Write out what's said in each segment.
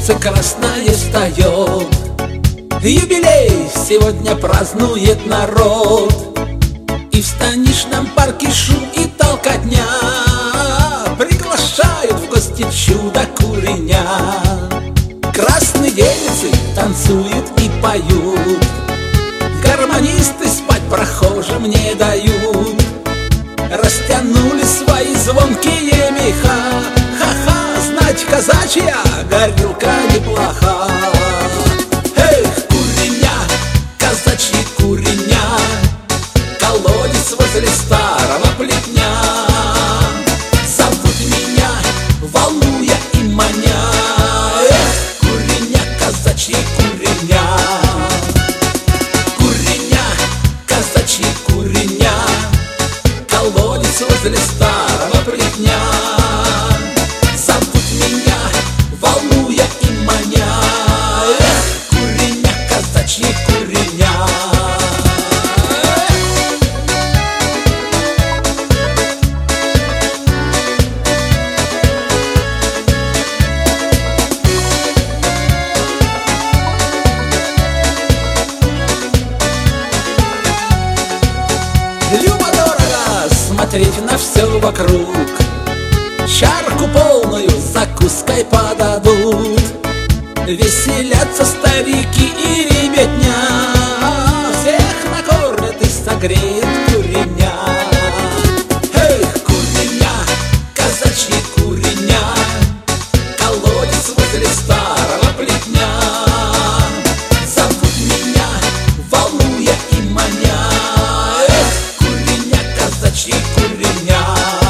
солнце красное встает. Юбилей сегодня празднует народ, и в станичном парке шум и толкотня, приглашают в гости чудо-куреня. Красные девицы танцуют и поют, гармонисты спать прохожим не дают. Растянули свои звонкие меха, ха-ха, знать казачья горилка неплоха. Эх, куреня, казачьи куреня, колодец возле старого плетня. Зовут меня, волнуя и маня. Эх, куреня, казачьи куреня, куреня, казачьи куреня, колодец возле старого плетня. Зовут меня, волнуя и маня. Эх, куреня, казачьи куреня. Любо-дорого смотреть на все вокруг, чарку полную закуской подадут. Веселятся старики и ребятня, всех накормят и согреет куреня. Эх, куреня, казачьи куреня, колодец возле старого плетня. Зовут меня, волнуя и маня. Эх, куреня, казачьи куреня,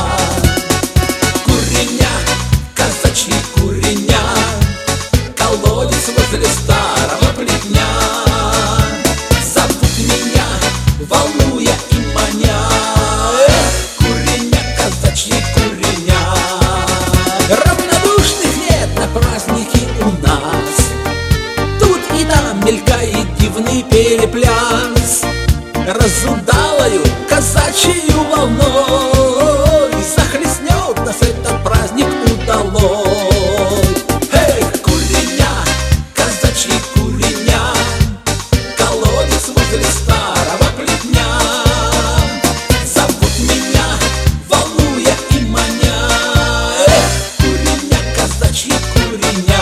куреня, казачьи куреня, колодец возле старого плетня. Зовут меня, волнуя и маня. Эх, куреня, казачьи куреня. Равнодушных нет на празднике у нас, тут и там мелькает дивный перепляс. Разудалою казачью волной захлестнет нас этот праздник удалой. Эх, куреня, казачьи куреня, колодец возле старого плетня. Зовут меня, волнуя и маня. Эх, куреня, казачьи куреня,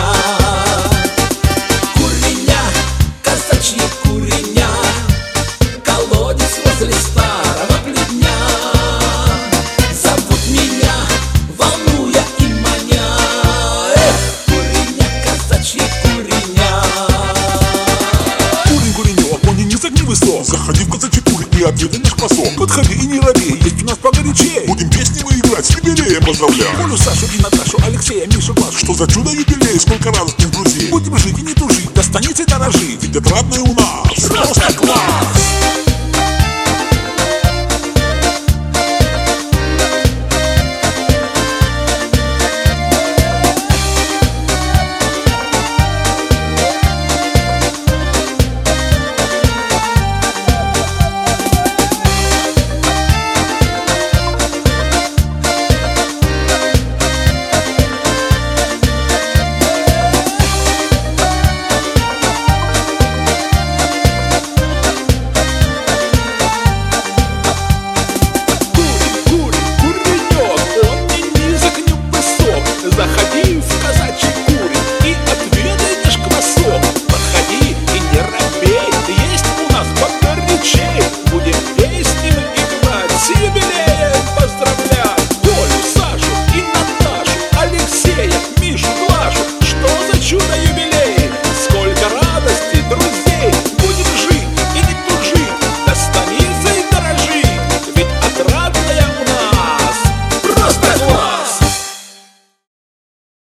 куреня, казачьи куреня, колодец возле старого плетня. Зовут меня, волнуя и маня. Эх, куреня, казачьи куреня. Курень, куренек, он не загни высок. Заходи в казачий курень и объедай наш посол. Подходи и не робей, есть у нас погорячей. Будем песни выиграть, с юбилеем поздравляем. Колю, Сашу и Наташу, Алексея, Мишу, Глашу. Что за чудо юбилей, сколько радостных друзей. Будем жить и не тужить, до станицы дорожить, ведь отрадное у нас просто класс.